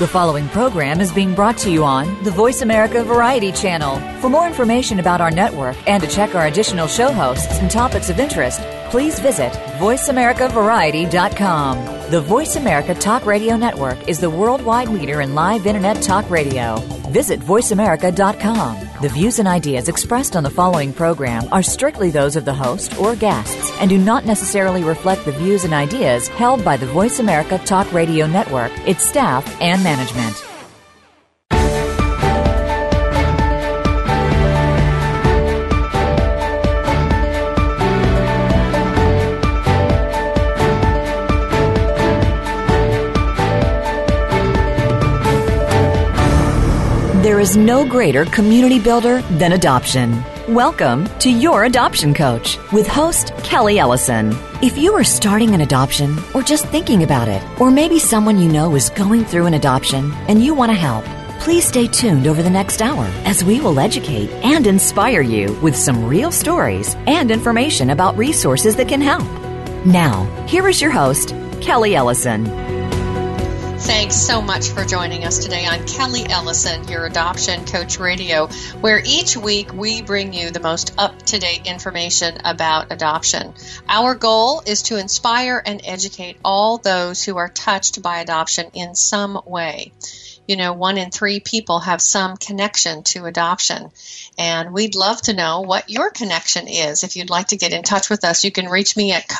The following program is being brought to you on the Voice America Variety Channel. For more information about our network and to check our additional show hosts and topics of interest, please visit voiceamericavariety.com. The Voice America Talk Radio Network is the worldwide leader in live Internet talk radio. Visit voiceamerica.com. The views and ideas expressed on the following program are strictly those of the host or guests and do not necessarily reflect the views and ideas held by the Voice America Talk Radio Network, its staff, and management. There is no greater community builder than adoption. Welcome to Your Adoption Coach with host Kelly Ellison. If you are starting an adoption or just thinking about it, or maybe someone you know is going through an adoption and you want to help, please stay tuned over the next hour as we will educate and inspire you with some real stories and information about resources that can help. Now, here is your host, Kelly Ellison. Thanks so much for joining us today on Kelly Ellison, your Adoption Coach Radio, where each week we bring you the most up-to-date information about adoption. Our goal is to inspire and educate all those who are touched by adoption in some way. You know, 1 in 3 people have some connection to adoption, and we'd love to know what your connection is. If you'd like to get in touch with us, you can reach me at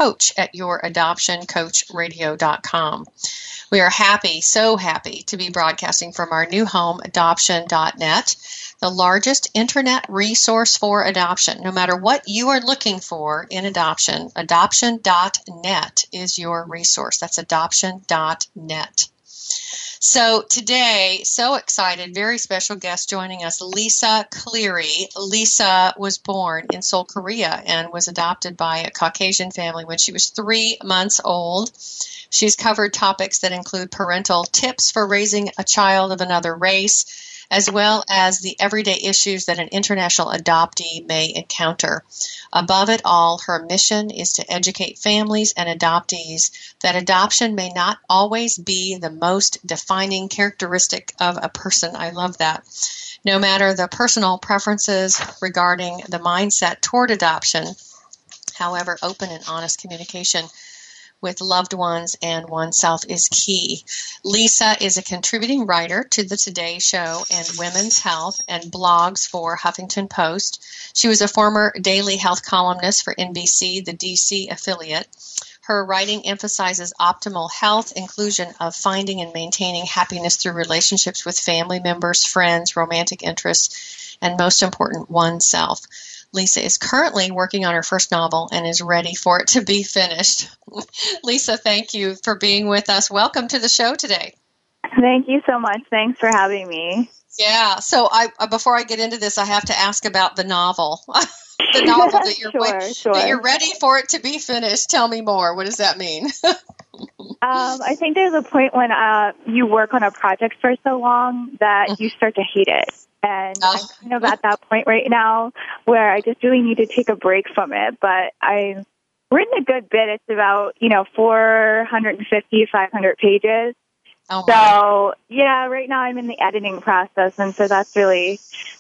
coach@youradoptioncoachradio.com. We are happy, so happy, to be broadcasting from our new home, adoption.net, the largest internet resource for adoption. No matter what you are looking for in adoption, adoption.net is your resource. That's adoption.net. So today, so excited, very special guest joining us, Lisa Cleary. Lisa was born in Seoul, Korea, and was adopted by a Caucasian family when she was 3 months old. She's covered topics that include parental tips for raising a child of another race, as well as the everyday issues that an international adoptee may encounter. Above it all, her mission is to educate families and adoptees that adoption may not always be the most defining characteristic of a person. I love that. No matter the personal preferences regarding the mindset toward adoption, however, open and honest communication with loved ones and oneself is key. Lisa is a contributing writer to the Today Show and Women's Health and blogs for Huffington Post. She was a former daily health columnist for NBC, the DC affiliate. Her writing emphasizes optimal health, inclusion of finding and maintaining happiness through relationships with family members, friends, romantic interests, and most important, oneself. Lisa is currently working on her first novel and is ready for it to be finished. Lisa, thank you for being with us. Welcome to the show today. Thank you so much. Thanks for having me. Yeah. So before I get into this, I have to ask about the novel. The novel that you're that you're ready for it to be finished. Tell me more. What does that mean? I think there's a point when you work on a project for so long that you start to hate it. And I'm kind of at that point right now where I just really need to take a break from it. But I've written a good bit. It's about, 450, 500 pages. Oh, so, yeah, right now I'm in the editing process. And so that's really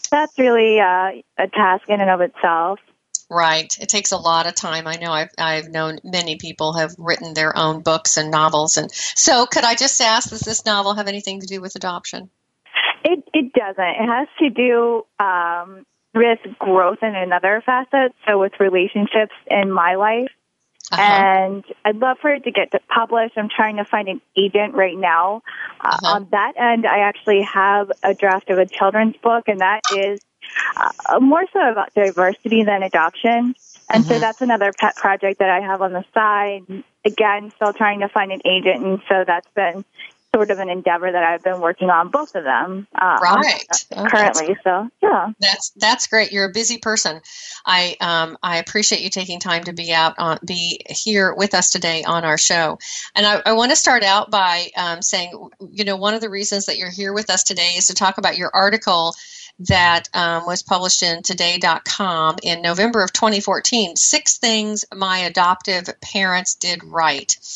a task in and of itself. Right. It takes a lot of time. I know I've known many people have written their own books and novels. And so could I just ask, does this novel have anything to do with adoption? It doesn't. It has to do with growth in another facet, so with relationships in my life. And I'd love for it to get published. I'm trying to find an agent right now. On that end, I actually have a draft of a children's book, and that is more so about diversity than adoption. And so that's another pet project that I have on the side. Again, still trying to find an agent, and so that's been sort of an endeavor that I've been working on, both of them currently. So, yeah. That's great. You're a busy person. I appreciate you taking time to be here with us today on our show. And I want to start out by saying, one of the reasons that you're here with us today is to talk about your article that was published in today.com in November of 2014, 6 Things My Adoptive Parents Did Right.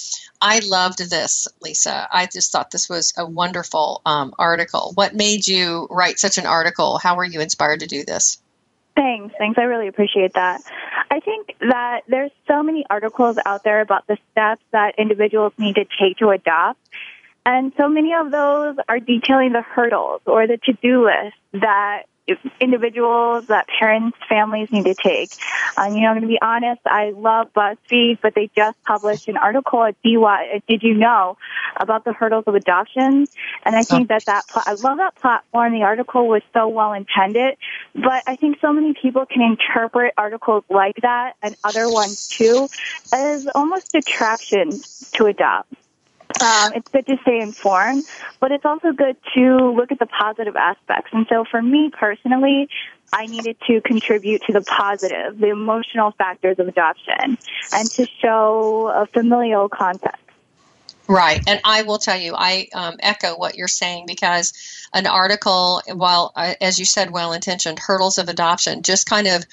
I loved this, Lisa. I just thought this was a wonderful article. What made you write such an article? How were you inspired to do this? Thanks. I really appreciate that. I think that there's so many articles out there about the steps that individuals need to take to adopt. And so many of those are detailing the hurdles or the to-do list that individuals, that parents, families need to take. I'm going to be honest, I love BuzzFeed, but they just published an article at Did You Know about the hurdles of adoption. And I think I love that platform. The article was so well intended, but I think so many people can interpret articles like that and other ones too as almost attractions to adopt. It's good to stay informed, but it's also good to look at the positive aspects. And so for me personally, I needed to contribute to the positive, the emotional factors of adoption, and to show a familial context. Right. And I will tell you, I echo what you're saying, because an article, while, as you said, well-intentioned, hurdles of adoption, just kind of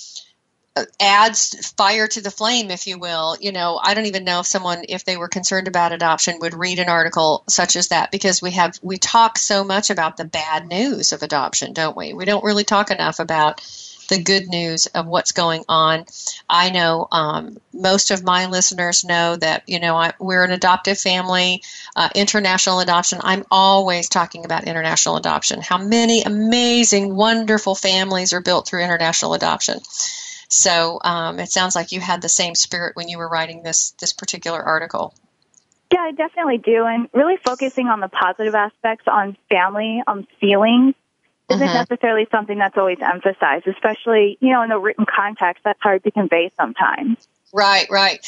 adds fire to the flame, if you will. I don't even know if someone, if they were concerned about adoption, would read an article such as that, because we talk so much about the bad news of adoption, don't we? We don't really talk enough about the good news of what's going on. I know most of my listeners know that, we're an adoptive family, international adoption. I'm always talking about international adoption, how many amazing, wonderful families are built through international adoption. So it sounds like you had the same spirit when you were writing this particular article. Yeah, I definitely do. And really focusing on the positive aspects on family, on feelings, isn't necessarily something that's always emphasized, especially, in the written context. That's hard to convey sometimes. Right.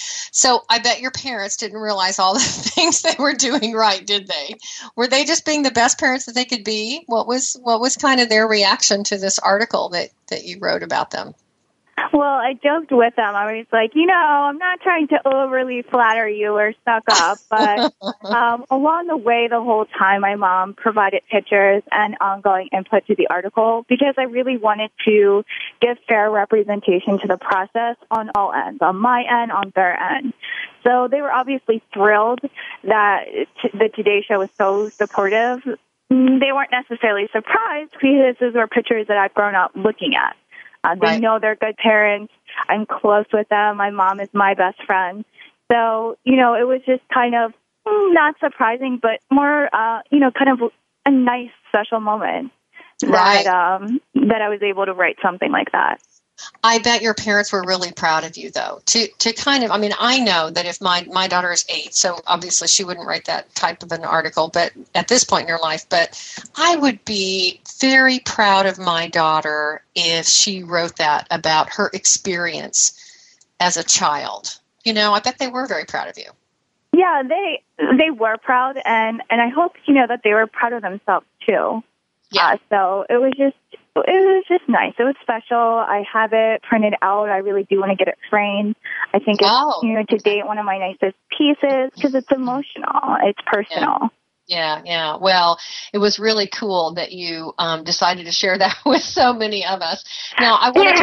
So I bet your parents didn't realize all the things they were doing right, did they? Were they just being the best parents that they could be? What was kind of their reaction to this article that you wrote about them? Well, I joked with them. I was like, I'm not trying to overly flatter you or suck up, but along the way, the whole time, my mom provided pictures and ongoing input to the article, because I really wanted to give fair representation to the process on all ends, on my end, on their end. So they were obviously thrilled that the Today Show was so supportive. They weren't necessarily surprised, because these were pictures that I've grown up looking at. They know they're good parents. I'm close with them. My mom is my best friend. So, it was just kind of not surprising, but more, kind of a nice, special moment that I was able to write something like that. I bet your parents were really proud of you, though, to kind of, I know that if my daughter is 8, so obviously she wouldn't write that type of an article, but at this point in her life, but I would be very proud of my daughter if she wrote that about her experience as a child. I bet they were very proud of you. Yeah, they were proud, and I hope, that they were proud of themselves, too. Yeah. So it was just nice. It was special. I have it printed out. I really do want to get it framed. I think it's, to date, one of my nicest pieces, because it's emotional. It's personal. Yeah. Well, it was really cool that you decided to share that with so many of us. Now, I want to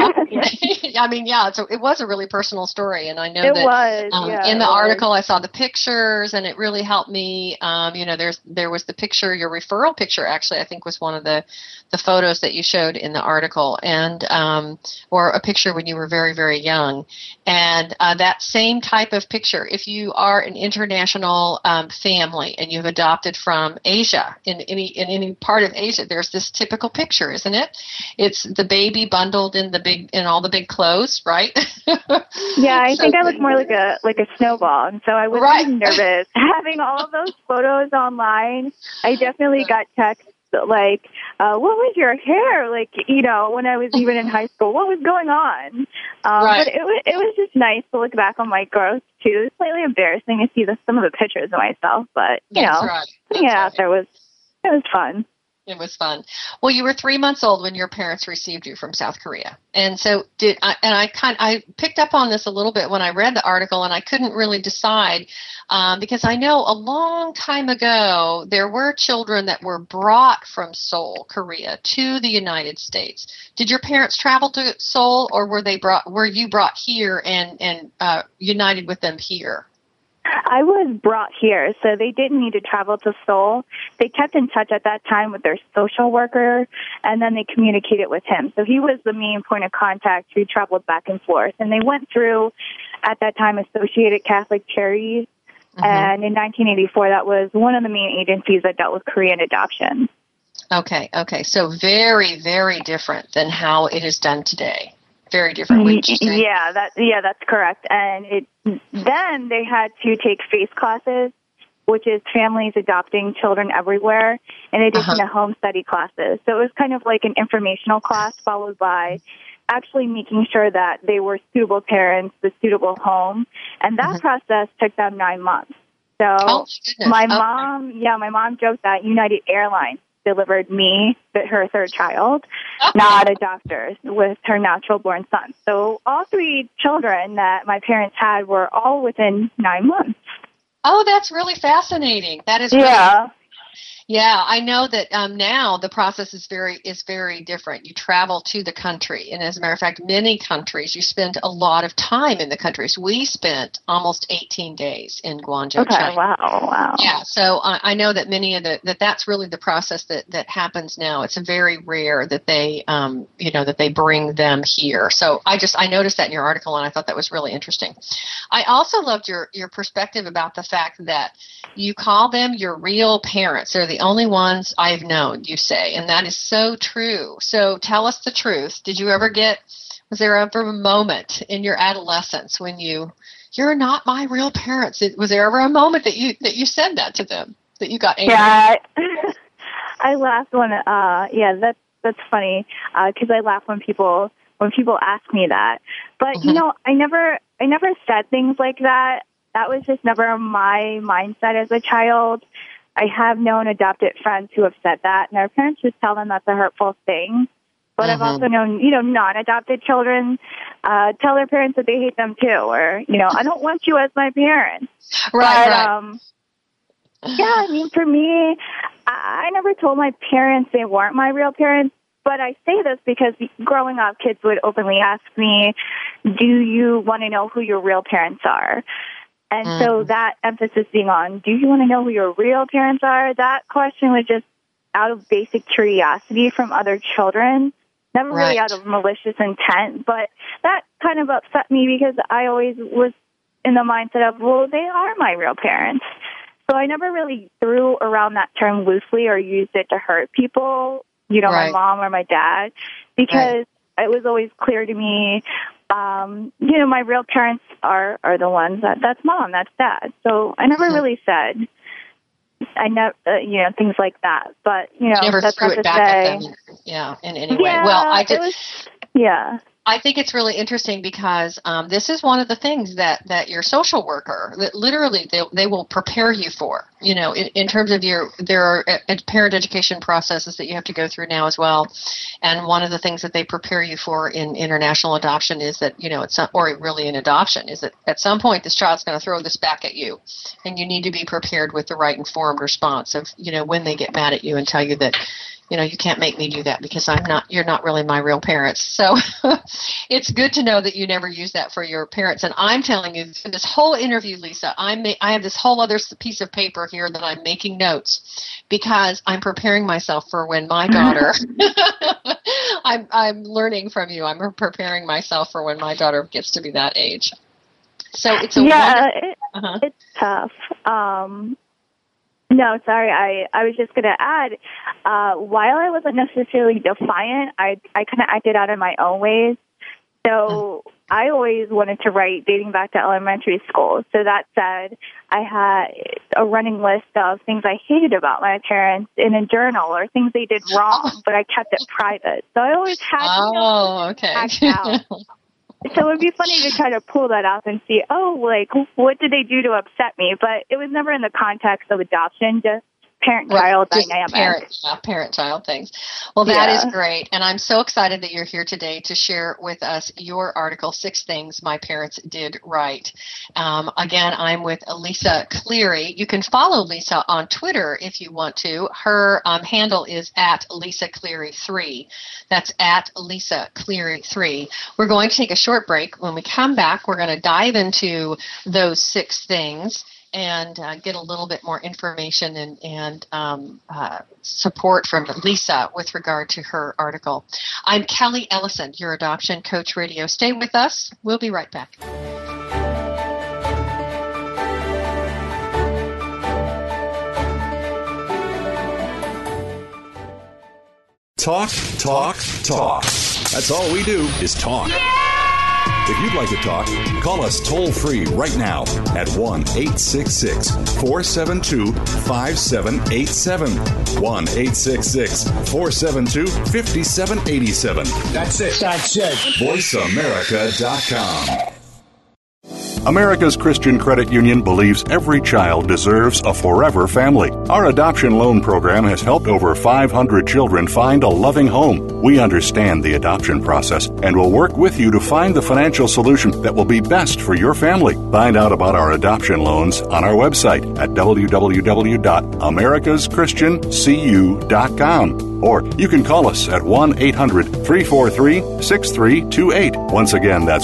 talk. So it was a really personal story, and I know in the article I saw the pictures, and it really helped me. There was the picture, your referral picture, actually, I think was one of the photos that you showed in the article, and or a picture when you were very, very young, and that same type of picture. If you are an international family and you've adopted from Asia, in any part of Asia, there's this typical picture, isn't it? It's the baby bundled in all the big clothes, right? Yeah, I think I look more like a snowball, and so I was nervous having all of those photos online. I definitely got texts like, what was your hair like? When I was even in high school, what was going on? But it was just nice to look back on my growth too. It's slightly embarrassing to see some of the pictures of myself, but out there it was fun. It was fun. Well, you were 3 months old when your parents received you from South Korea, and so I picked up on this a little bit when I read the article, and I couldn't really decide because I know a long time ago there were children that were brought from Seoul, Korea, to the United States. Did your parents travel to Seoul, or were you brought here and united with them here? I was brought here, so they didn't need to travel to Seoul. They kept in touch at that time with their social worker, and then they communicated with him. So he was the main point of contact who traveled back and forth. And they went through, at that time, Associated Catholic Charities. And in 1984, that was one of the main agencies that dealt with Korean adoption. Okay. So very, very different than how it is done today. Very different. Yeah, that's correct. And then they had to take FACE classes, which is Families Adopting Children Everywhere, in addition to home study classes. So it was kind of like an informational class followed by actually making sure that they were suitable parents, the suitable home. And that process took them 9 months. So my mom joked that United Airlines delivered me, her third child, not a doctor, with her natural-born son. So all 3 children that my parents had were all within 9 months. Oh, that's really fascinating. That is really Yeah, I know that now the process is very different. You travel to the country, and as a matter of fact, many countries you spend a lot of time in the countries. We spent almost 18 days in Guangzhou, China. Wow. Yeah, so I know that many of that's really the process that happens now. It's very rare that they that they bring them here. So I noticed that in your article, and I thought that was really interesting. I also loved your perspective about the fact that you call them your real parents. They're the only ones I've known, you say, and that is so true. So tell us the truth. Was there ever a moment in your adolescence when you're not my real parents? Was there ever a moment that you said that to them, that you got angry? Yeah, I laughed when, that's funny, because I laugh when people ask me that. But, I never said things like that. That was just never my mindset as a child. I have known adopted friends who have said that, and their parents just tell them that's a hurtful thing. But I've also known, non-adopted children tell their parents that they hate them too, or, I don't want you as my parent. Right. For me, I never told my parents they weren't my real parents. But I say this because growing up, kids would openly ask me, do you want to know who your real parents are? And so that emphasis being on, do you want to know who your real parents are? That question was just out of basic curiosity from other children, never really out of malicious intent. But that kind of upset me because I always was in the mindset of, well, they are my real parents. So I never really threw around that term loosely or used it to hurt people, my mom or my dad, because it was always clear to me, my real parents are the ones that's mom, that's dad. So I never really said, things like that. But, never that's threw not it to back say, at them, in any way. Well, I did. I think it's really interesting because this is one of the things that your social worker, that literally they will prepare you for, in terms of there are parent education processes that you have to go through now as well. And one of the things that they prepare you for in international adoption is that, or really in adoption, is that at some point this child's going to throw this back at you. And you need to be prepared with the right informed response of, when they get mad at you and tell you that, you can't make me do that because you're not really my real parents. So it's good to know that you never use that for your parents. And I'm telling you, in this whole interview, Lisa, I have this whole other piece of paper here that I'm making notes because I'm preparing myself for when my daughter, I'm learning from you. I'm preparing myself for when my daughter gets to be that age. So it's it's tough. No, sorry. I was just going to add, while I wasn't necessarily defiant, I kind of acted out in my own ways. So I always wanted to write dating back to elementary school. So that said, I had a running list of things I hated about my parents in a journal or things they did wrong, but I kept it private. So I always had to act out. So it would be funny to try to pull that out and see, what did they do to upset me? But it was never in the context of adoption, just parent-child dynamic. Parent-child things. Well, that is great. And I'm so excited that you're here today to share with us your article, 6 Things My Parents Did Right. Again, I'm with Lisa Cleary. You can follow Lisa on Twitter if you want to. Her handle is at Lisa Cleary 3. That's at Lisa Cleary 3. We're going to take a short break. When we come back, we're going to dive into those 6 things. and get a little bit more information and support from Lisa with regard to her article. I'm Kelly Ellison, your Adoption Coach Radio. Stay with us. We'll be right back. Talk, talk, talk. That's all we do is talk. If you'd like to talk, call us toll-free right now at 1-866-472-5787. 1-866-472-5787. That's it. VoiceAmerica.com. America's Christian Credit Union believes every child deserves a forever family. Our adoption loan program has helped over 500 children find a loving home. We understand the adoption process and will work with you to find the financial solution that will be best for your family. Find out about our adoption loans on our website at www.americaschristiancu.com. Or you can call us at 1-800-343-6328. Once again, that's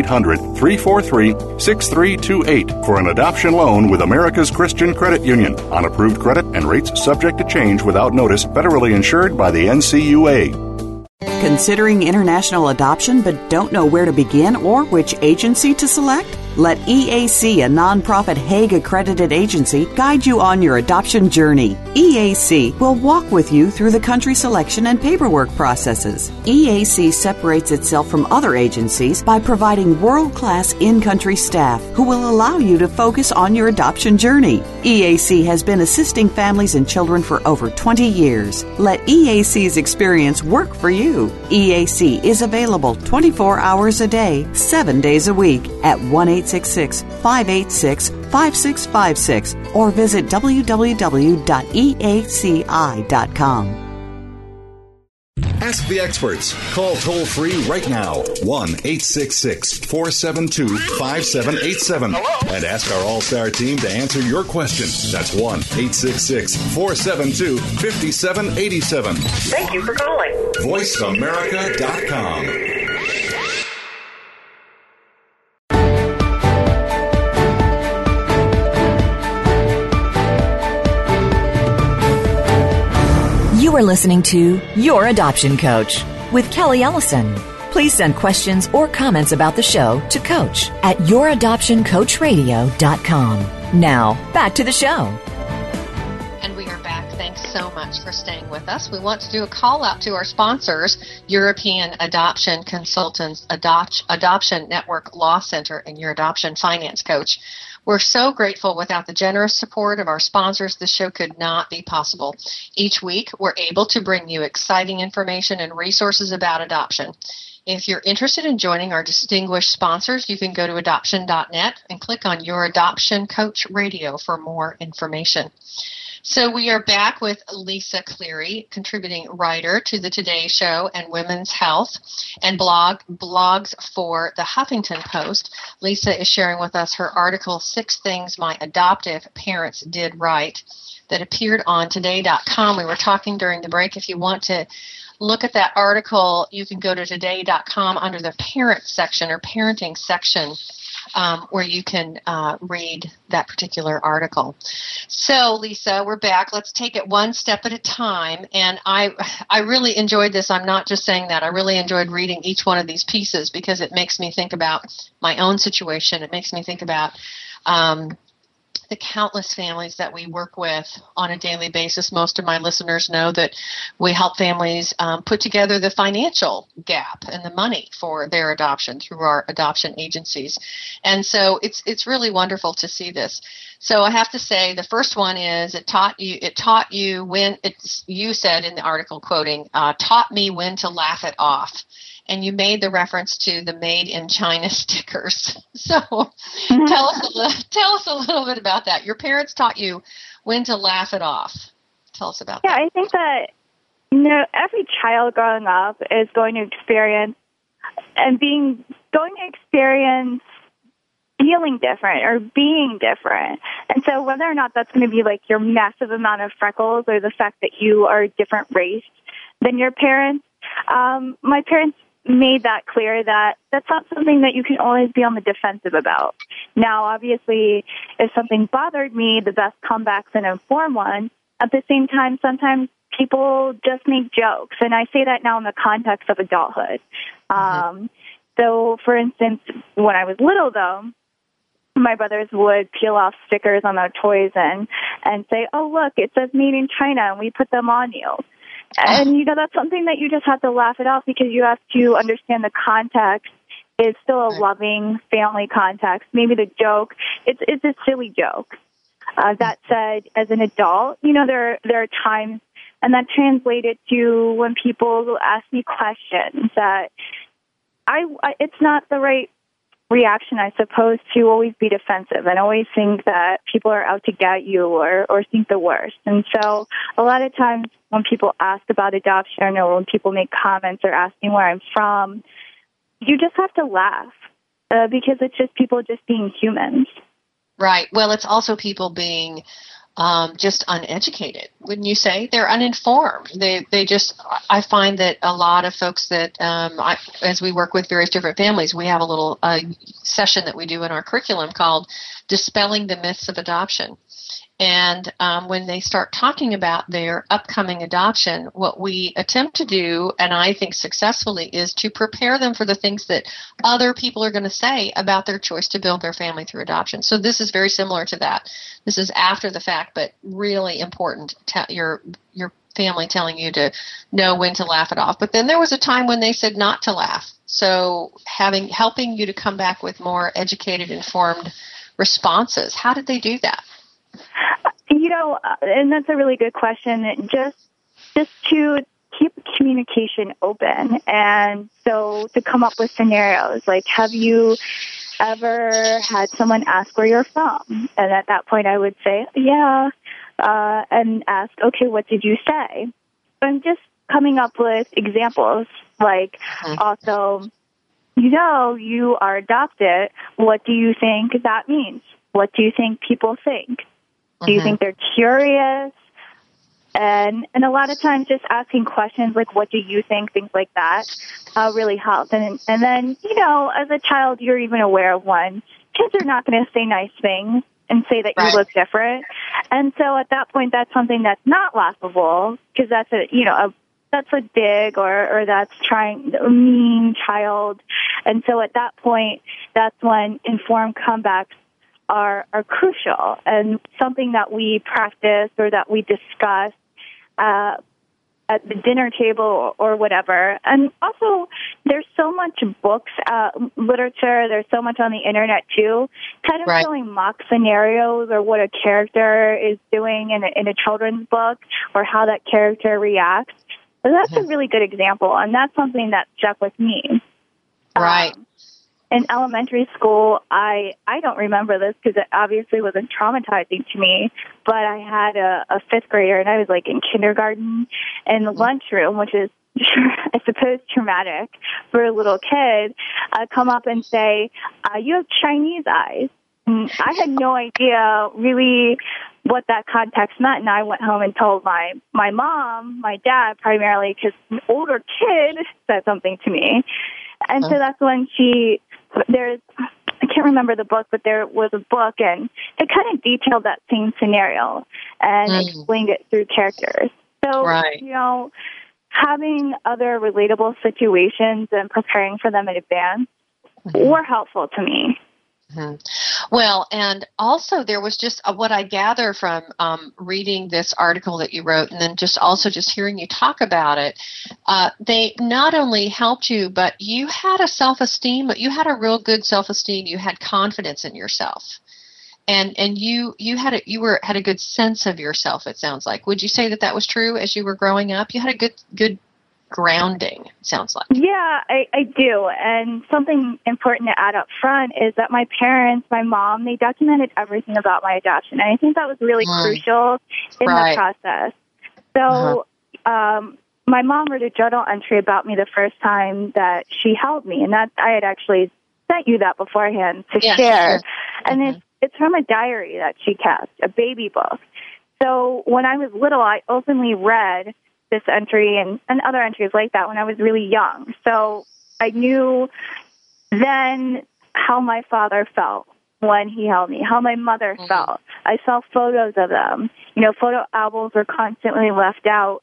1-800-343-6328 for an adoption loan with America's Christian Credit Union. On approved credit and rates subject to change without notice, federally insured by the NCUA. Considering international adoption but don't know where to begin or which agency to select? Let EAC, a nonprofit Hague-accredited agency, guide you on your adoption journey. EAC will walk with you through the country selection and paperwork processes. EAC separates itself from other agencies by providing world-class in-country staff who will allow you to focus on your adoption journey. EAC has been assisting families and children for over 20 years. Let EAC's experience work for you. EAC is available 24 hours a day, 7 days a week at 1-866-586-5656 or visit www.eaci.com. Ask the experts. Call toll-free right now, 1-866-472-5787. And ask our All-Star team to answer your question. That's 1-866-472-5787. Thank you for calling. VoiceAmerica.com. You are listening to Your Adoption Coach with Kelly Ellison. Please send questions or comments about the show to Coach at youradoptioncoachradio.com. Now, back to the show. And we are back. Thanks so much for staying with us. We want to do a call out to our sponsors, European Adoption Consultants, Adoption Network Law Center, and Your Adoption Finance Coach. We're so grateful. Without the generous support of our sponsors, this show could not be possible. Each week, we're able to bring you exciting information and resources about adoption. If you're interested in joining our distinguished sponsors, you can go to adoption.net and click on Your Adoption Coach Radio for more information. So we are back with Lisa Cleary, contributing writer to the Today Show and Women's Health and blogs for the Huffington Post. Lisa is sharing with us her article, 6 Things My Adoptive Parents Did Right, that appeared on today.com. We were talking during the break. If you want to look at that article, you can go to today.com under the parent section or parenting section, where you can read that particular article. So, Lisa, we're back. Let's take it one step at a time. And I really enjoyed this. I'm not just saying that. I really enjoyed reading each one of these pieces because it makes me think about my own situation. It makes me think about the countless families that we work with on a daily basis. Most of my listeners know that we help families put together the financial gap and the money for their adoption through our adoption agencies. And so it's really wonderful to see this. So I have to say, the first one is it taught you when you said in the article, quoting, taught me when to laugh it off. And you made the reference to the Made in China stickers. So tell us a little bit about that. Your parents taught you when to laugh it off. Tell us about that. Yeah, I think that every child growing up is going to experience feeling different or being different. And so whether or not that's going to be like your massive amount of freckles or the fact that you are a different race than your parents, my parents made that clear that that's not something that you can always be on the defensive about. Now, obviously, if something bothered me, the best comeback's an informed one. At the same time, sometimes people just make jokes, and I say that now in the context of adulthood. So, for instance, when I was little, though, my brothers would peel off stickers on their toys and say, "Oh, look, it says made in China," and we put them on you. And, you know, that's something that you just have to laugh it off because you have to understand the context is still a loving family context. Maybe the joke, it's a silly joke. That said, as an adult, you know, there are times, and that translated to when people ask me questions that it's not the right reaction, I suppose, to always be defensive and always think that people are out to get you or think the worst. And so a lot of times when people ask about adoption or when people make comments or asking where I'm from, you just have to laugh because it's just people just being humans. Right. Well, it's also people being just uneducated, wouldn't you say? They're uninformed. They just, I find that a lot of folks that, as we work with various different families, we have a little session that we do in our curriculum called Dispelling the Myths of Adoption. And when they start talking about their upcoming adoption, what we attempt to do, and I think successfully, is to prepare them for the things that other people are going to say about their choice to build their family through adoption. So this is very similar to that. This is after the fact, but really important. Your family telling you to know when to laugh it off. But then there was a time when they said not to laugh. So helping you to come back with more educated, informed responses. How did they do that? You know, and that's a really good question. Just to keep communication open, and so to come up with scenarios like, have you ever had someone ask where you're from? And at that point, I would say, yeah, and ask, okay, what did you say? I'm just coming up with examples, like also, you know, you are adopted. What do you think that means? What do you think people think? Do you think they're curious? And a lot of times just asking questions like, what do you think? Things like that really helps. And then, you know, as a child, you're even aware of one. Kids are not going to say nice things and say that you look different. And so at that point, that's something that's not laughable because that's that's a dig or that's trying a mean child. And so at that point, that's when informed comebacks are crucial and something that we practice or that we discuss at the dinner table or whatever. And also, there's so much books, literature, there's so much on the internet too, kind of showing mock scenarios or what a character is doing in a children's book or how that character reacts. So that's a really good example, and that's something that stuck with me. Right. In elementary school, I don't remember this because it obviously wasn't traumatizing to me, but I had a fifth grader, and I was like in kindergarten in the lunchroom, which is, I suppose, traumatic for a little kid, come up and say, you have Chinese eyes. And I had no idea really what that context meant, and I went home and told my mom, my dad primarily, because an older kid said something to me. And so that's when I can't remember the book, but there was a book, and it kind of detailed that same scenario and explained it through characters. So, you know, having other relatable situations and preparing for them in advance were helpful to me. Well, and also there was just what I gather from reading this article that you wrote and then just hearing you talk about it, they not only helped you, but you had a self-esteem, but you had a real good self-esteem. You had confidence in yourself. And you had a good sense of yourself, it sounds like. Would you say that was true as you were growing up? You had a good grounding, it sounds like. Yeah, I do. And something important to add up front is that my parents, my mom, they documented everything about my adoption. And I think that was really crucial in the process. So my mom wrote a journal entry about me the first time that she held me. And that I had actually sent you that beforehand to share. Sure. And it's from a diary that she kept, a baby book. So when I was little, I openly read this entry and other entries like that when I was really young. So I knew then how my father felt when he held me, how my mother felt. I saw photos of them. Photo albums were constantly left out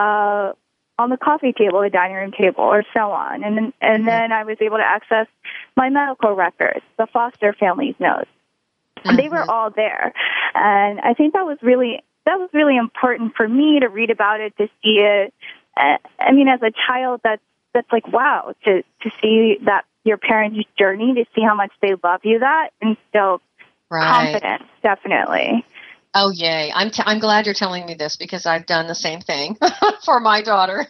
on the coffee table, the dining room table, or so on. And then I was able to access my medical records, the foster family's notes. They were all there. And I think that was really important for me to read about it, to see it. I mean, as a child, that's like, wow, to see that your parents' journey, to see how much they love you, that instilled confidence, definitely. Oh, yay. I'm glad you're telling me this, because I've done the same thing for my daughter.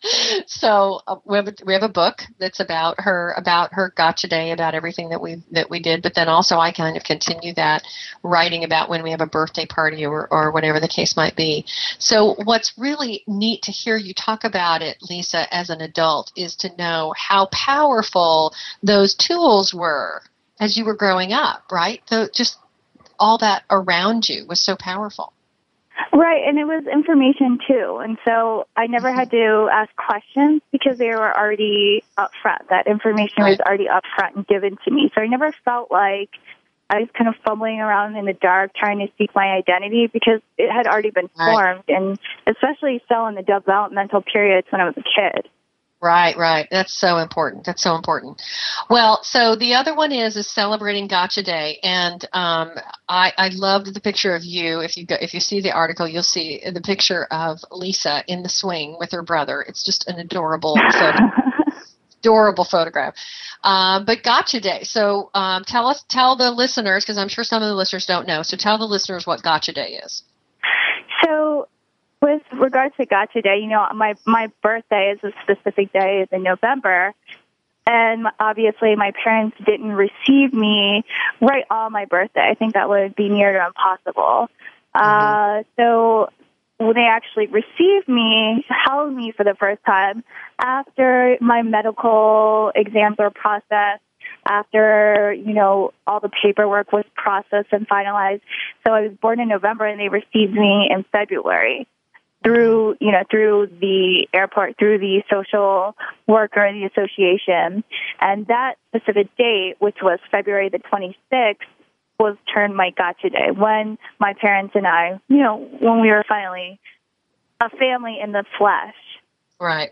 So we have a book that's about her gotcha day, about everything that we did. But then also I kind of continue that writing about when we have a birthday party or whatever the case might be. So what's really neat to hear you talk about it, Lisa, as an adult, is to know how powerful those tools were as you were growing up, right? Just all that around you was so powerful. Right, and it was information too. And so I never had to ask questions because they were already up front. That information was already up front and given to me. So I never felt like I was kind of fumbling around in the dark trying to seek my identity, because it had already been formed, and especially so in the developmental periods when I was a kid. Right. That's so important. Well, so the other one is celebrating Gotcha Day, and I loved the picture of you. If you see the article, you'll see the picture of Lisa in the swing with her brother. It's just an adorable photograph. But Gotcha Day. So tell the listeners, because I'm sure some of the listeners don't know. So tell the listeners what Gotcha Day is. So, with regards to Gotcha Day, my birthday is a specific day, is in November, and obviously my parents didn't receive me right on my birthday. I think that would be near to impossible. So when they actually received me, held me for the first time after my medical exams were processed, after, all the paperwork was processed and finalized. So I was born in November, and they received me in February. Through the airport, through the social worker, the association. And that specific date, which was February the 26th, was termed my Gotcha Day, when my parents and I, when we were finally a family in the flesh. Right.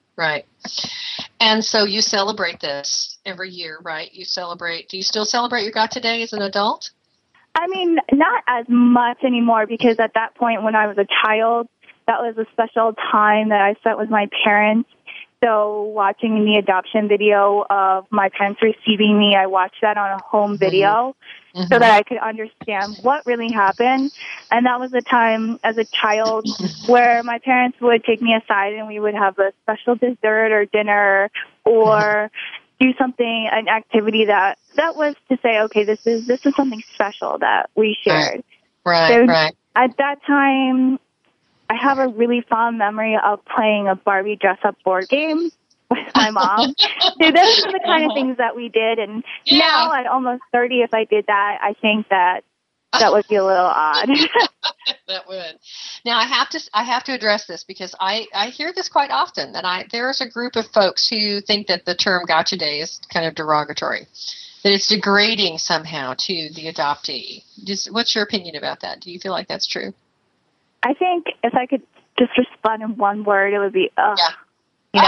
And so you celebrate this every year, right? Do you still celebrate your Gotcha Day as an adult? I mean, not as much anymore, because at that point when I was a child, that was a special time that I spent with my parents. So watching the adoption video of my parents receiving me, I watched that on a home video so that I could understand what really happened. And that was a time as a child where my parents would take me aside, and we would have a special dessert or dinner, or do something, an activity that was to say, okay, this is something special that we shared. Right. At that time, I have a really fond memory of playing a Barbie dress-up board game with my mom. So those are the kind of things that we did. And now at almost 30, if I did that, I think that would be a little odd. That would. Now I have to address this, because I hear this quite often, that there's a group of folks who think that the term Gotcha Day is kind of derogatory, that it's degrading somehow to the adoptee. What's your opinion about that? Do you feel like that's true? I think if I could just respond in one word, it would be, Really?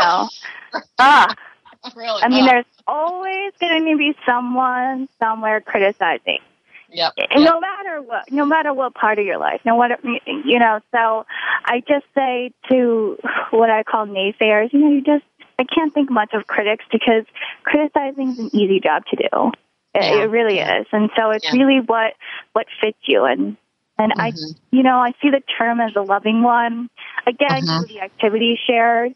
I mean, there's always going to be someone somewhere criticizing. Yep. No matter what part of your life, so I just say to what I call naysayers, I can't think much of critics, because criticizing is an easy job to do. It really is. And so it's really what fits you. And I see the term as a loving one. Again, the activity shared.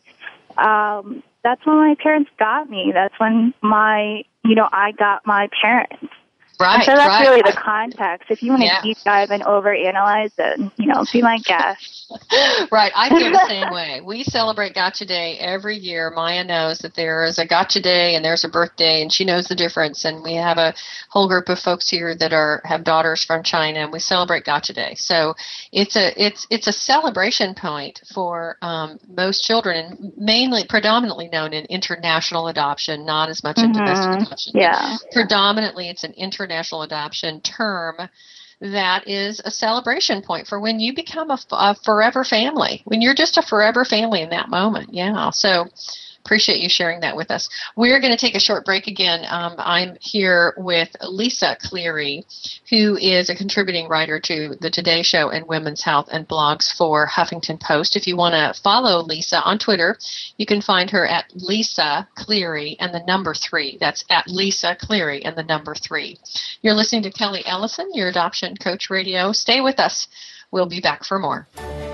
That's when my parents got me. That's when I got my parents. Right, and so that's right. really the context. If you want to deep dive and overanalyze it, be my guest. Right. I feel the same way. We celebrate Gotcha Day every year. Maya knows that there is a Gotcha Day and there's a birthday, and she knows the difference. And we have a whole group of folks here that have daughters from China, and we celebrate Gotcha Day. So it's a celebration point for most children, and predominantly known in international adoption, not as much in domestic adoption. Yeah. Predominantly, it's an international adoption term that is a celebration point for when you become a forever family, when you're just a forever family in that moment. Yeah. So appreciate you sharing that with us. We're going to take a short break again. I'm here with Lisa Cleary, who is a contributing writer to the Today Show and Women's Health and blogs for Huffington Post. If you want to follow Lisa on Twitter, you can find her at Lisa Cleary and the number 3. That's at Lisa Cleary and the number 3. You're listening to Kelly Ellison, your Adoption Coach Radio. Stay with us. We'll be back for more.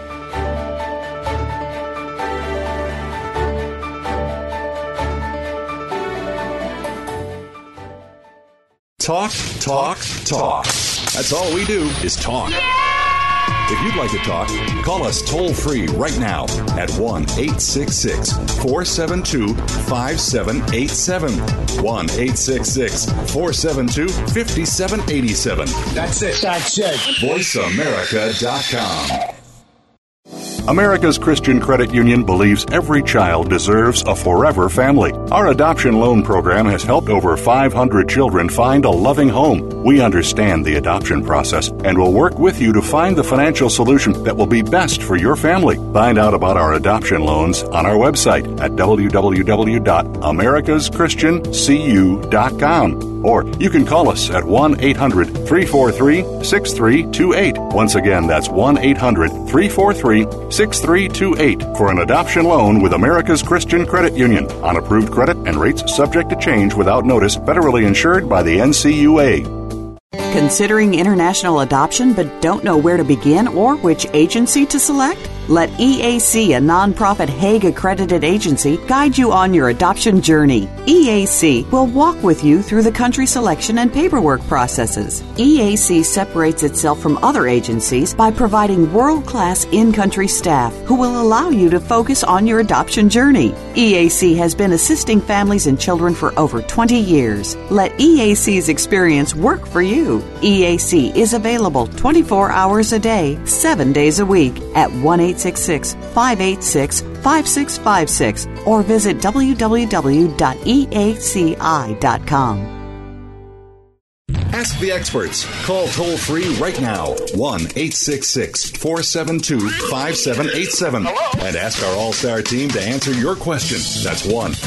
Talk, talk, talk. That's all we do is talk. If you'd like to talk, call us toll-free right now at 1-866-472-5787. 1-866-472-5787. That's it. VoiceAmerica.com. America's Christian Credit Union believes every child deserves a forever family. Our adoption loan program has helped over 500 children find a loving home. We understand the adoption process and will work with you to find the financial solution that will be best for your family. Find out about our adoption loans on our website at www.americaschristiancu.com. Or you can call us at 1-800-343-6328. Once again, that's 1-800-343-6328 for an adoption loan with America's Christian Credit Union. On approved credit and rates subject to change without notice, federally insured by the NCUA. Considering international adoption but don't know where to begin or which agency to select? Let EAC, a nonprofit Hague-accredited agency, guide you on your adoption journey. EAC will walk with you through the country selection and paperwork processes. EAC separates itself from other agencies by providing world-class in-country staff who will allow you to focus on your adoption journey. EAC has been assisting families and children for over 20 years. Let EAC's experience work for you. EAC is available 24 hours a day, 7 days a week at 1-866-586-5656 or visit www.eaci.com. Ask the experts. Call toll-free right now, 1-866-472-5787. And ask our All-Star team to answer your question. That's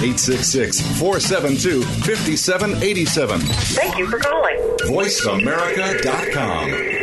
1-866-472-5787. Thank you for calling. VoiceAmerica.com.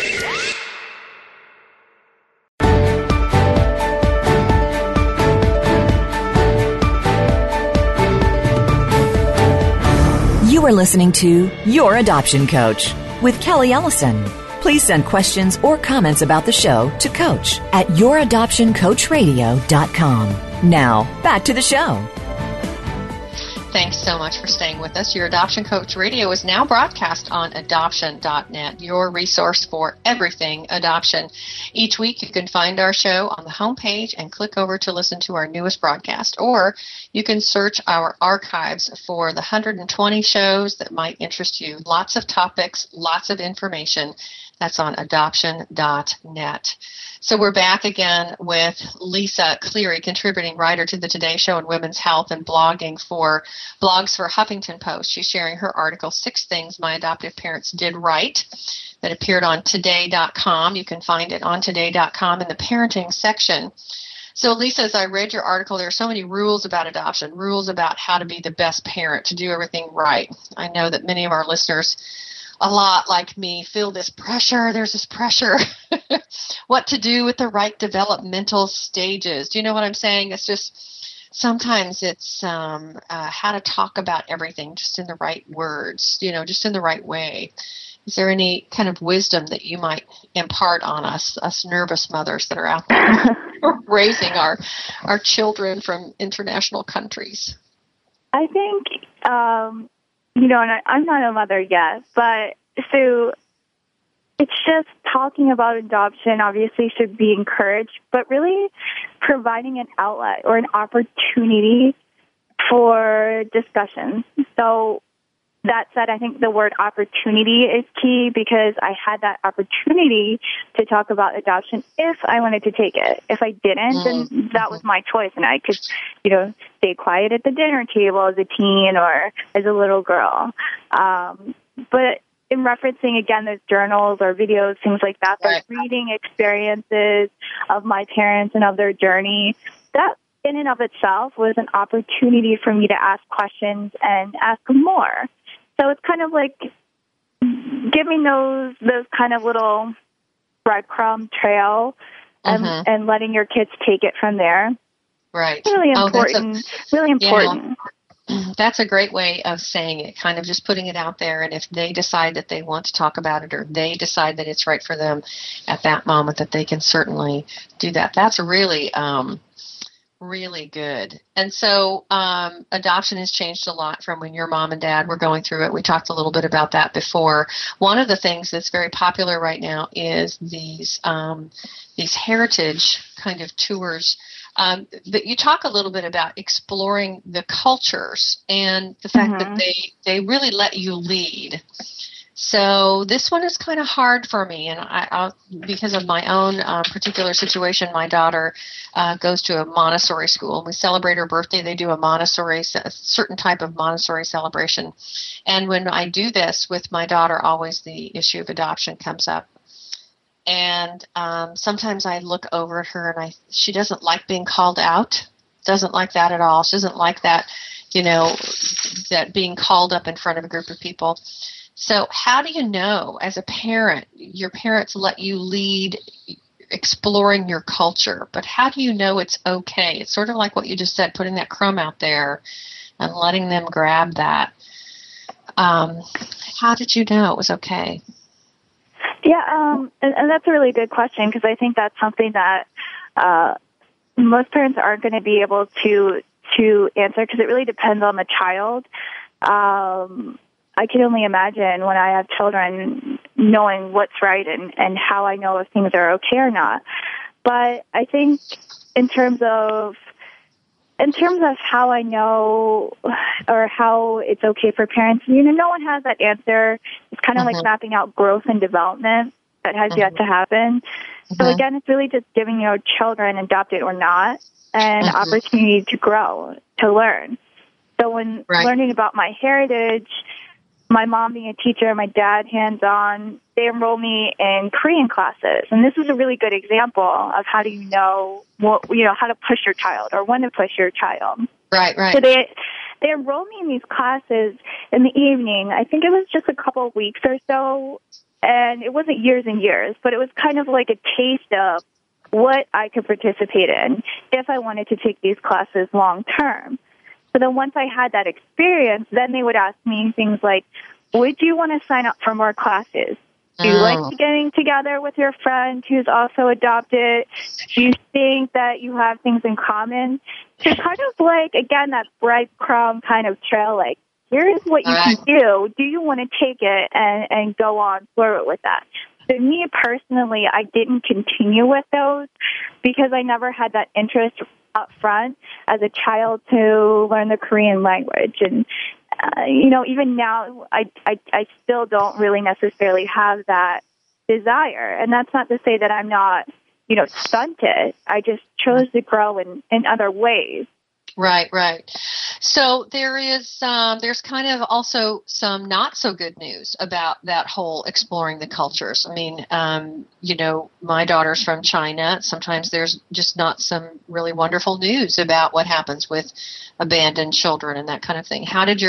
You are listening to Your Adoption Coach with Kelly Ellison. Please send questions or comments about the show to Coach at youradoptioncoachradio.com. Now, back to the show. Thanks so much for staying with us. Your Adoption Coach Radio is now broadcast on adoption.net, your resource for everything adoption. Each week you can find our show on the homepage and click over to listen to our newest broadcast, or you can search our archives for the 120 shows that might interest you. Lots of topics, lots of information. That's on adoption.net. So we're back again with Lisa Cleary, contributing writer to the Today Show and Women's Health and blogs for Huffington Post. She's sharing her article, 6 Things My Adoptive Parents Did Right, that appeared on today.com. You can find it on today.com in the parenting section. So, Lisa, as I read your article, there are so many rules about adoption, rules about how to be the best parent, to do everything right. I know that many of our listeners, a lot like me, feel this pressure. There's this pressure. What to do with the right developmental stages. Do you know what I'm saying? It's just, sometimes it's how to talk about everything just in the right words, just in the right way. Is there any kind of wisdom that you might impart on us nervous mothers that are out there raising our children from international countries? I think and I'm not a mother yet, but so it's just talking about adoption obviously should be encouraged, but really providing an outlet or an opportunity for discussion. So that said, I think the word opportunity is key because I had that opportunity to talk about adoption if I wanted to take it. If I didn't, then that was my choice, and I could, stay quiet at the dinner table as a teen or as a little girl. But in referencing, again, those journals or videos, things like that, those reading experiences of my parents and of their journey, that in and of itself was an opportunity for me to ask questions and ask more. So it's kind of like giving those kind of little breadcrumb trail and letting your kids take it from there. Right. Really important. Really important. Yeah. That's a great way of saying it, kind of just putting it out there. And if they decide that they want to talk about it or they decide that it's right for them at that moment, that they can certainly do that. That's really really good. And so adoption has changed a lot from when your mom and dad were going through it. We talked a little bit about that before. One of the things that's very popular right now is these heritage kind of tours. But you talk a little bit about exploring the cultures and the fact that they really let you lead. So this one is kind of hard for me, and I because of my own particular situation. My daughter goes to a Montessori school. We celebrate her birthday. They do a certain type of Montessori celebration. And when I do this with my daughter, always the issue of adoption comes up. And sometimes I look over at her, and she doesn't like being called out. Doesn't like that at all. She doesn't like that, that being called up in front of a group of people. So how do you know, as a parent, your parents let you lead exploring your culture, but how do you know it's okay? It's sort of like what you just said, putting that crumb out there and letting them grab that. How did you know it was okay? Yeah, and that's a really good question because I think that's something that most parents aren't going to be able to answer because it really depends on the child. I can only imagine when I have children knowing what's right and how I know if things are okay or not. But I think in terms of how I know or how it's okay for parents, no one has that answer. It's kind of like mapping out growth and development that has yet to happen. So again, it's really just giving your children, adopted or not, an opportunity to grow, to learn. So when learning about my heritage, my mom being a teacher, my dad hands-on, they enrolled me in Korean classes. And this was a really good example of how do you know how to push your child or when to push your child. Right. So they enrolled me in these classes in the evening. I think it was just a couple of weeks or so. And it wasn't years and years, but it was kind of like a taste of what I could participate in if I wanted to take these classes long term. So then once I had that experience, then they would ask me things like, would you want to sign up for more classes? Do you like getting together with your friend who's also adopted? Do you think that you have things in common? So kind of like, again, that breadcrumb kind of trail, like, here's what you can do. Do you want to take it and go on forward with that? So me personally, I didn't continue with those because I never had that interest up front as a child to learn the Korean language. And, even now, I still don't really necessarily have that desire. And that's not to say that I'm not, stunted. I just chose to grow in other ways. Right. So there's kind of also some not so good news about that whole exploring the cultures. I mean, my daughter's from China. Sometimes there's just not some really wonderful news about what happens with abandoned children and that kind of thing. How did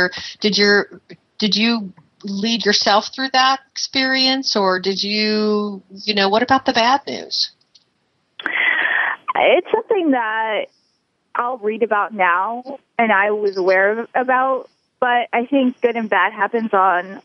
you lead yourself through that experience, or did you, what about the bad news? It's something that I'll read about now, and I was aware about. But I think good and bad happens on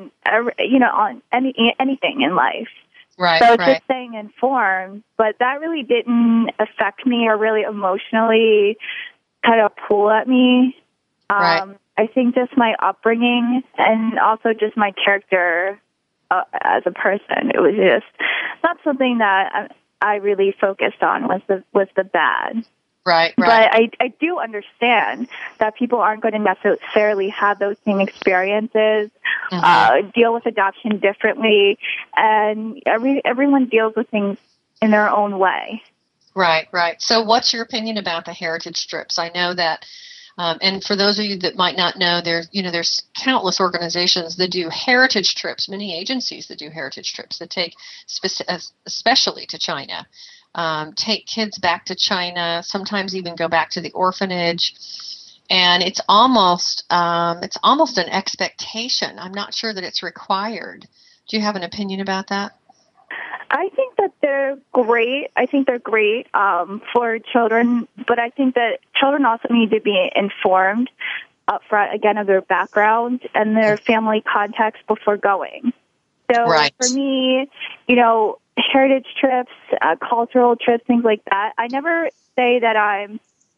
anything in life. Right. So it's just staying informed. But that really didn't affect me or really emotionally kind of pull at me. I think just my upbringing and also just my character as a person, it was just not something that I really focused on was the bad. Right. But I do understand that people aren't going to necessarily have those same experiences, deal with adoption differently, and everyone deals with things in their own way. Right. So what's your opinion about the heritage strips? I know that, and for those of you that might not know, there's countless organizations that do heritage trips, many agencies that do heritage trips that take especially to China. Take kids back to China, sometimes even go back to the orphanage, and it's almost an expectation. I'm not sure that it's required. Do you have an opinion about that? I think that they're great. I think they're great for children, but I think that children also need to be informed up front, again, of their background and their family context before going. So for me, heritage trips, cultural trips, things like that, I never say that I'm,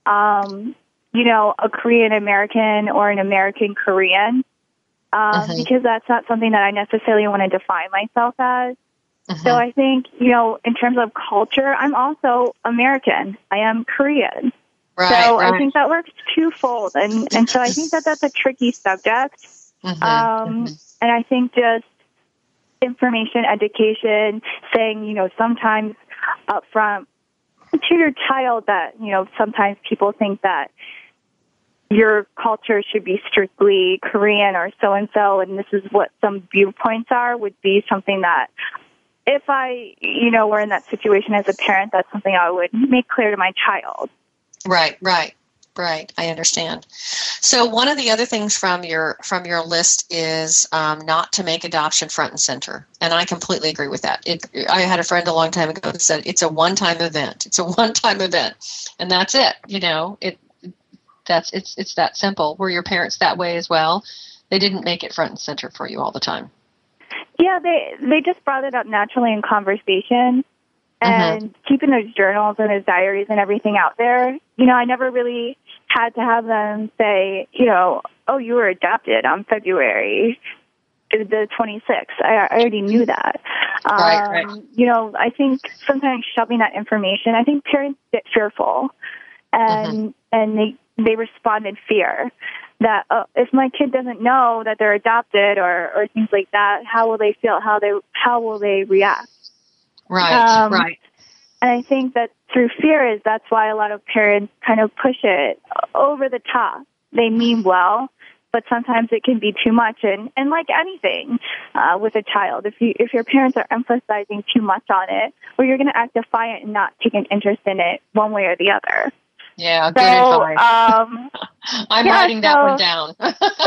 a Korean American or an American Korean, because that's not something that I necessarily want to define myself as. So I think, in terms of culture, I'm also American. I am Korean. I think that works twofold. And so I think that that's a tricky subject. And I think just information, education, saying, sometimes up front to your child that, sometimes people think that your culture should be strictly Korean or so-and-so, and this is what some viewpoints are, would be something that if I, were in that situation as a parent, that's something I would make clear to my child. Right. I understand. So one of the other things from your list is not to make adoption front and center, and I completely agree with that. I had a friend a long time ago that said it's a one-time event. It's a one-time event, and that's it. It's that simple. Were your parents that way as well? They didn't make it front and center for you all the time. Yeah, they just brought it up naturally in conversation, and keeping those journals and those diaries and everything out there. I never really had to have them say, oh, you were adopted on February the 26th. I already knew that. Right. I think sometimes shoving that information, I think parents get fearful, and they respond in fear. That if my kid doesn't know that they're adopted or things like that, how will they feel? How will they react? Right. And I think that through fear that's why a lot of parents kind of push it over the top. They mean well, but sometimes it can be too much. And like anything with a child, if your parents are emphasizing too much on it, well, you're going to act defiant and not take an interest in it one way or the other. Yeah, good advice. I'm writing that one down.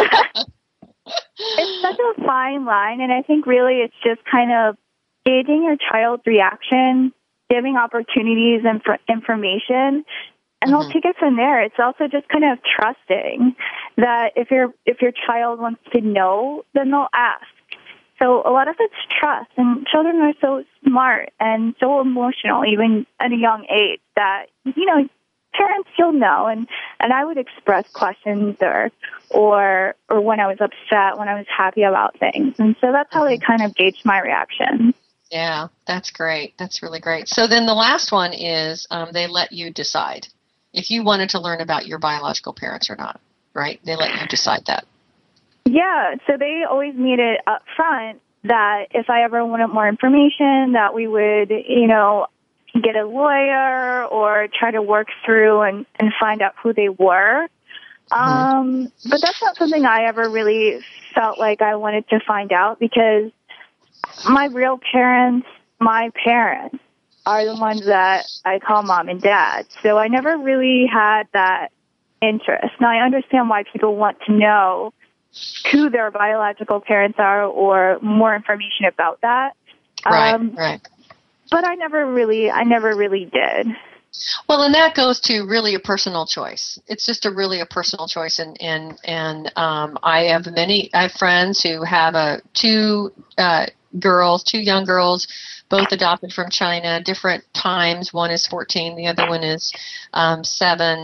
It's such a fine line, and I think really it's just kind of gauging your child's reaction, giving opportunities and for information, and they'll take it from there. It's also just kind of trusting that if your child wants to know, then they'll ask. So a lot of it's trust, and children are so smart and so emotional, even at a young age, that parents, you'll know, and I would express questions or when I was upset, when I was happy about things, and so that's how they kind of gauge my reaction. Yeah, that's great. That's really great. So then the last one is they let you decide if you wanted to learn about your biological parents or not, right? They let you decide that. Yeah, so they always made it up front that if I ever wanted more information, that we would, get a lawyer or try to work through and find out who they were. But that's not something I ever really felt like I wanted to find out, because my real parents, my parents, are the ones that I call mom and dad. So I never really had that interest. Now, I understand why people want to know who their biological parents are or more information about that. Right. But I never really did. Well, and that goes to really a personal choice. It's just a personal choice, and I have friends who have two young girls, both adopted from China, different times. One is 14, the other one is 7,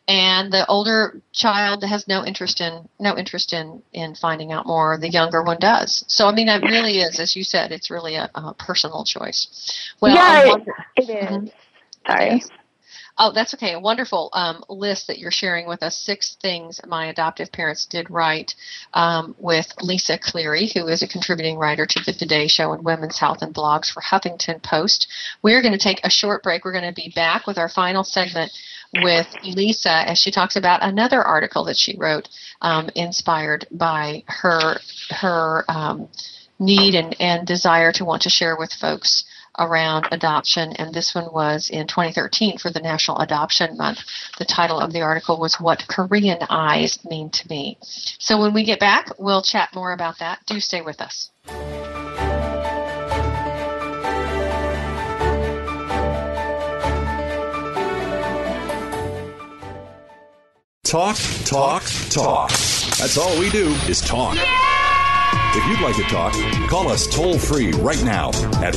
and the older child has no interest in finding out more. The younger one does. So I mean, it really is, as you said, it's really a personal choice. Well, yeah, it is. Mm-hmm. Sorry. It is. Oh, that's okay. A wonderful list that you're sharing with us. 6 things my adoptive parents did right, with Lisa Cleary, who is a contributing writer to the Today Show and Women's Health and blogs for Huffington Post. We're going to take a short break. We're going to be back with our final segment with Lisa as she talks about another article that she wrote, inspired by her need and desire to want to share with folks around adoption, and this one was in 2013 for the National Adoption Month. The title of the article was What Korean Eyes Mean to Me. So when we get back, we'll chat more about that. Do stay with us. Talk, talk, talk. That's all we do is talk. If you'd like to talk, call us toll-free right now at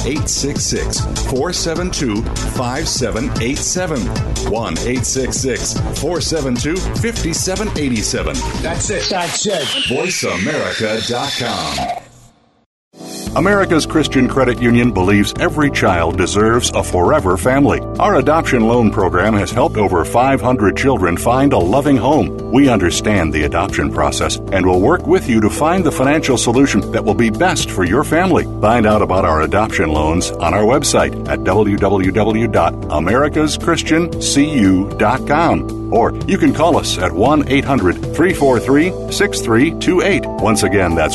1-866-472-5787. 1-866-472-5787. That's it. VoiceAmerica.com. America's Christian Credit Union believes every child deserves a forever family. Our adoption loan program has helped over 500 children find a loving home. We understand the adoption process and will work with you to find the financial solution that will be best for your family. Find out about our adoption loans on our website at www.americaschristiancu.com. Or you can call us at 1-800-343-6328. Once again, that's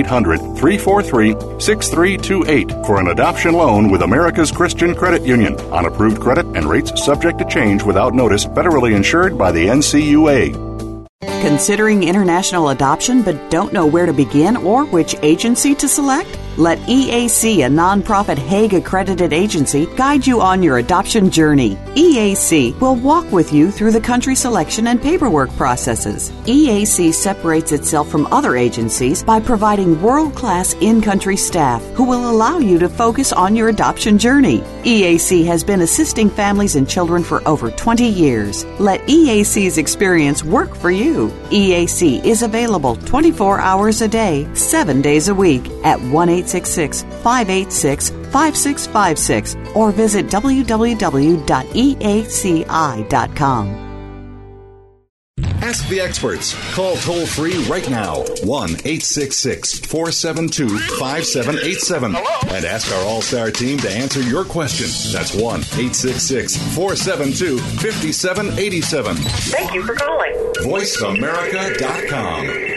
1-800-343-6328 for an adoption loan with America's Christian Credit Union. On approved credit and rates subject to change without notice, federally insured by the NCUA. Considering international adoption but don't know where to begin or which agency to select? Let EAC, a nonprofit Hague-accredited agency, guide you on your adoption journey. EAC will walk with you through the country selection and paperwork processes. EAC separates itself from other agencies by providing world-class in-country staff who will allow you to focus on your adoption journey. EAC has been assisting families and children for over 20 years. Let EAC's experience work for you. EAC is available 24 hours a day, 7 days a week at 1-866-586-5656 or visit www.eaci.com. Ask the experts. Call toll-free right now, 1-866-472-5787. And ask our All-Star team to answer your question. That's 1-866-472-5787. Thank you for calling. VoiceAmerica.com.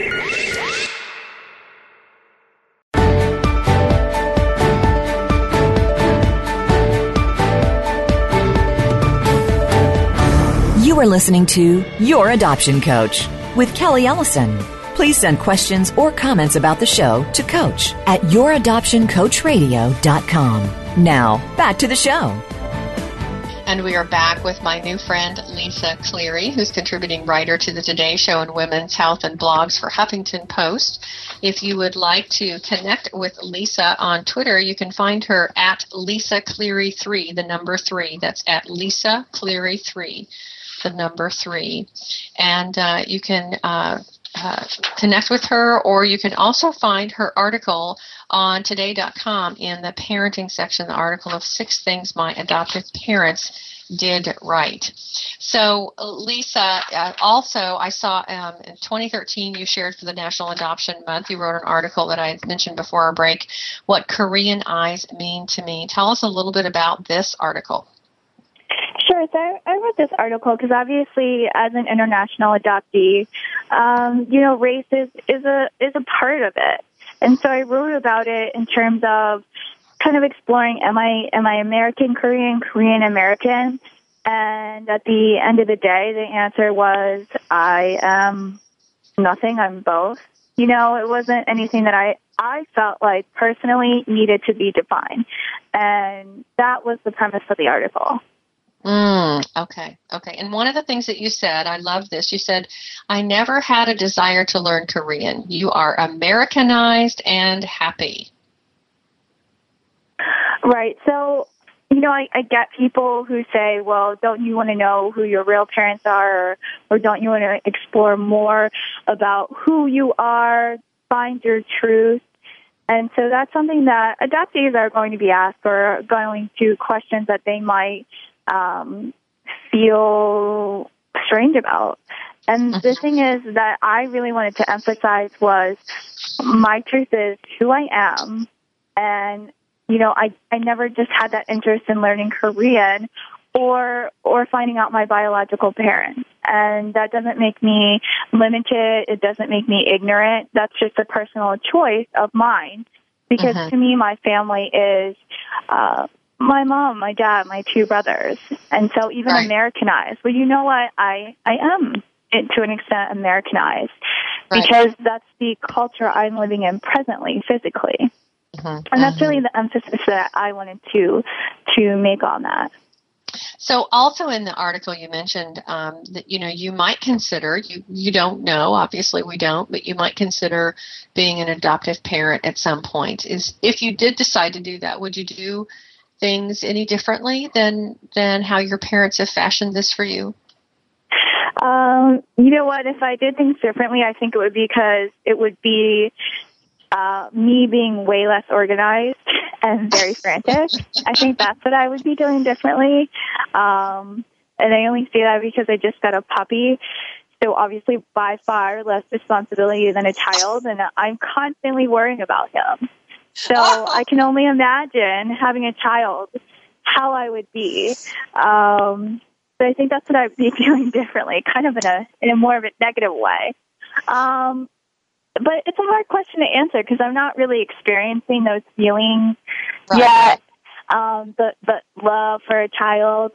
You are listening to Your Adoption Coach with Kelly Ellison. Please send questions or comments about the show to Coach at youradoptioncoachradio.com. Now, back to the show. And we are back with my new friend, Lisa Cleary, who's contributing writer to the Today Show and Women's Health and blogs for Huffington Post. If you would like to connect with Lisa on Twitter, you can find her at Lisa Cleary 3, the number 3. That's at Lisa Cleary 3, the number 3. And you can connect with her, or you can also find her article on today.com in the parenting section, the article of 6 things my adoptive parents did right. So, Lisa, also I saw in 2013 you shared for the National Adoption Month, you wrote an article that I had mentioned before our break, What Korean Eyes Mean to Me. Tell us a little bit about this article. Sure. So I wrote this article because obviously, as an international adoptee, race is a part of it, and so I wrote about it in terms of kind of exploring: am I American Korean, Korean American? And at the end of the day, the answer was I am nothing. I'm both. It wasn't anything that I felt like personally needed to be defined, and that was the premise of the article. Okay. And one of the things that you said, I love this, you said, I never had a desire to learn Korean. You are Americanized and happy. Right. So I get people who say, well, don't you want to know who your real parents are, or don't you want to explore more about who you are, find your truth? And so that's something that adoptees are going to be asked, or going to questions that they might feel strange about. And the thing is that I really wanted to emphasize was my truth is who I am. And, I never just had that interest in learning Korean or finding out my biological parents. And that doesn't make me limited. It doesn't make me ignorant. That's just a personal choice of mine. Because to me, my family is my mom, my dad, my two brothers. And so even Americanized. Well, you know what? I am, to an extent, Americanized. Because that's the culture I'm living in presently, physically. And that's really the emphasis that I wanted to make on that. So also in the article you mentioned that, you might consider, you don't know, obviously we don't, but you might consider being an adoptive parent at some point. If you did decide to do that, would you do things any differently than how your parents have fashioned this for you? You know what? If I did things differently, I think it would be because it would be me being way less organized and very frantic. I think that's what I would be doing differently. And I only say that because I just got a puppy. So obviously by far less responsibility than a child. And I'm constantly worrying about him. So I can only imagine having a child, how I would be. But I think that's what I'd be doing differently, kind of in a more of a negative way. But it's a hard question to answer because I'm not really experiencing those feelings yet. But love for a child.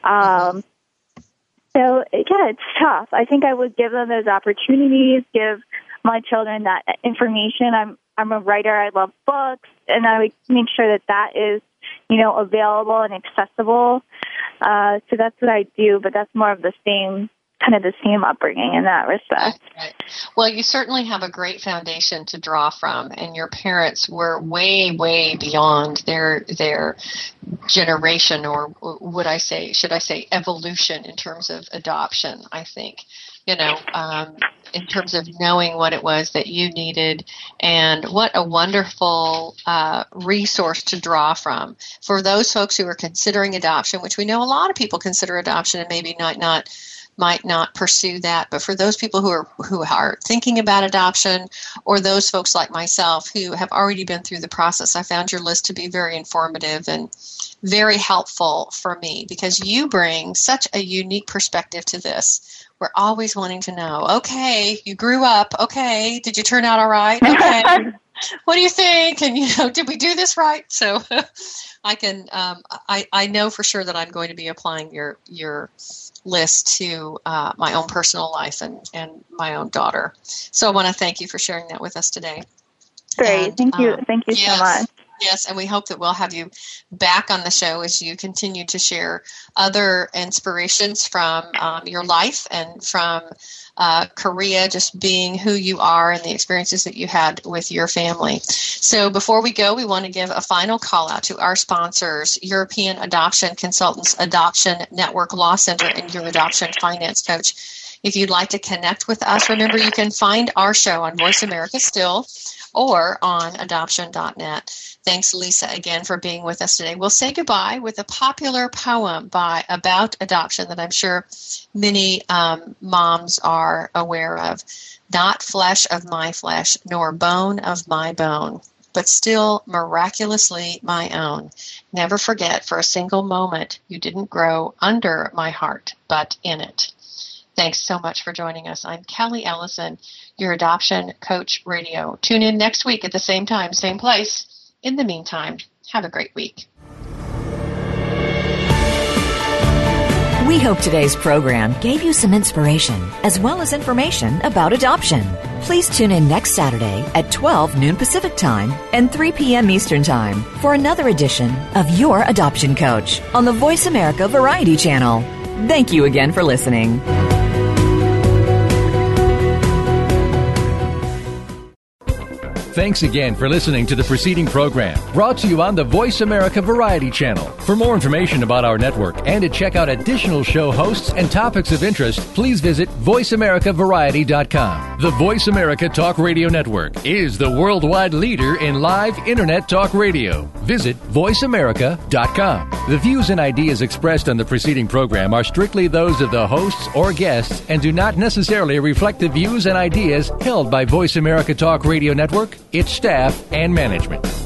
So, it's tough. I think I would give them those opportunities, give my children that information. I'm a writer. I love books, and I would make sure that is, available and accessible. So that's what I do, but that's more of the same upbringing in that respect. Right. Well, you certainly have a great foundation to draw from, and your parents were way, way beyond their generation, or should I say evolution in terms of adoption, I think. In terms of knowing what it was that you needed, and what a wonderful resource to draw from for those folks who are considering adoption, which we know a lot of people consider adoption and maybe might not pursue that. But for those people who are thinking about adoption, or those folks like myself who have already been through the process, I found your list to be very informative and very helpful for me, because you bring such a unique perspective to this. We're always wanting to know, okay, you grew up, okay, did you turn out all right? Okay, what do you think? And, did we do this right? So I know for sure that I'm going to be applying your list to my own personal life and my own daughter. So I want to thank you for sharing that with us today. Great. And, thank you so much. Yes, and we hope that we'll have you back on the show as you continue to share other inspirations from your life and from Korea, just being who you are and the experiences that you had with your family. So before we go, we want to give a final call out to our sponsors, European Adoption Consultants, Adoption Network Law Center, and your Adoption Finance Coach. If you'd like to connect with us, remember you can find our show on Voice America Still or on adoption.net. Thanks, Lisa, again for being with us today. We'll say goodbye with a popular poem about adoption that I'm sure many moms are aware of. Not flesh of my flesh, nor bone of my bone, but still miraculously my own. Never forget for a single moment you didn't grow under my heart, but in it. Thanks so much for joining us. I'm Kelly Ellison, your Adoption Coach Radio. Tune in next week at the same time, same place. In the meantime, have a great week. We hope today's program gave you some inspiration as well as information about adoption. Please tune in next Saturday at 12 noon Pacific Time and 3 p.m. Eastern Time for another edition of Your Adoption Coach on the Voice America Variety Channel. Thank you again for listening. Thanks again for listening to the preceding program, brought to you on the Voice America Variety Channel. For more information about our network and to check out additional show hosts and topics of interest, please visit VoiceAmericaVariety.com. The Voice America Talk Radio Network is the worldwide leader in live Internet talk radio. Visit VoiceAmerica.com. The views and ideas expressed on the preceding program are strictly those of the hosts or guests and do not necessarily reflect the views and ideas held by Voice America Talk Radio Network, its staff, and management.